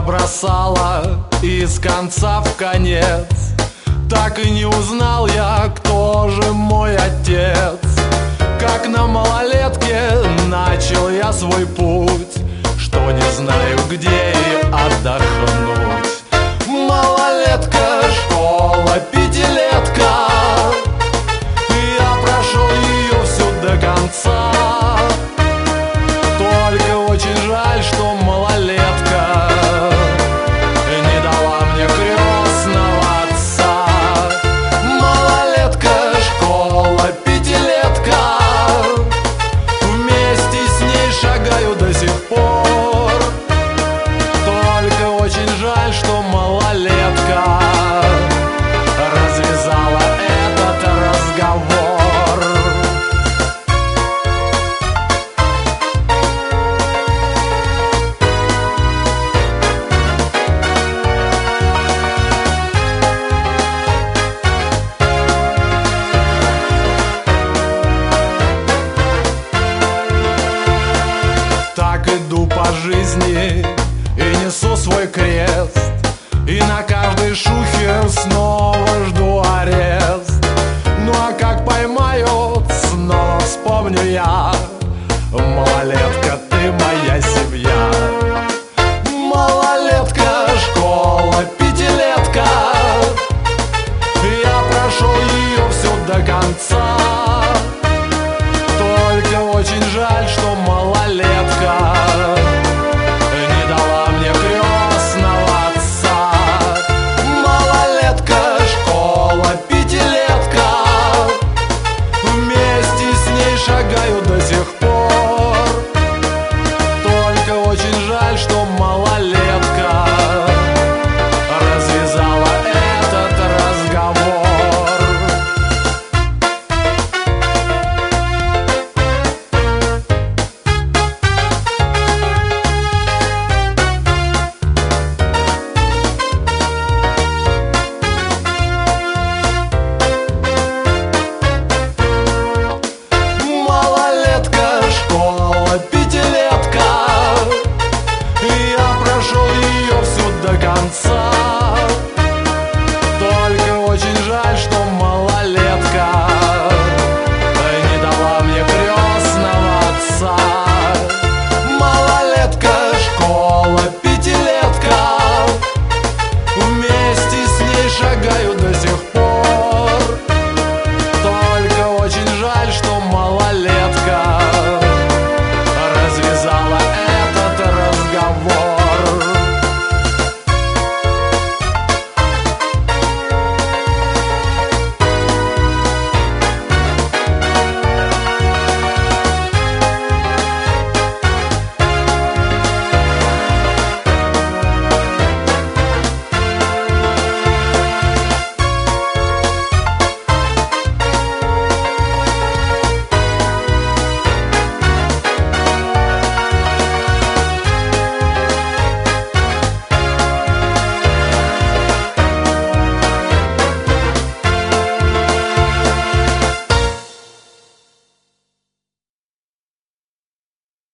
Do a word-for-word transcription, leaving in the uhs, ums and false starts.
бросала из конца в конец. Так и не узнал я, кто же мой отец. Как на малолетке начал я свой путь, что не знаю, где и отдохнуть. Малолетка, школа, пятилетка, я прошел ее всю до конца. Только очень жаль, что малолетка не дала мне крестного отца. Малолетка, школа, пятилетка, вместе с ней шагаю до сих пор. Только очень жаль, что малолетка развязала этот разговор. Так иду по жизни и несу свой крест, и на каждой шухе снова жду арест. Ну а как поймают, снова вспомню я: малолетка, ты моя семья. Малолетка, школа, пятилетка, я прошел ее всю до конца. Только очень жаль, что малолетка не дала мне крестного отца. Малолетка, школа, пятилетка, вместе с ней шагаю до сих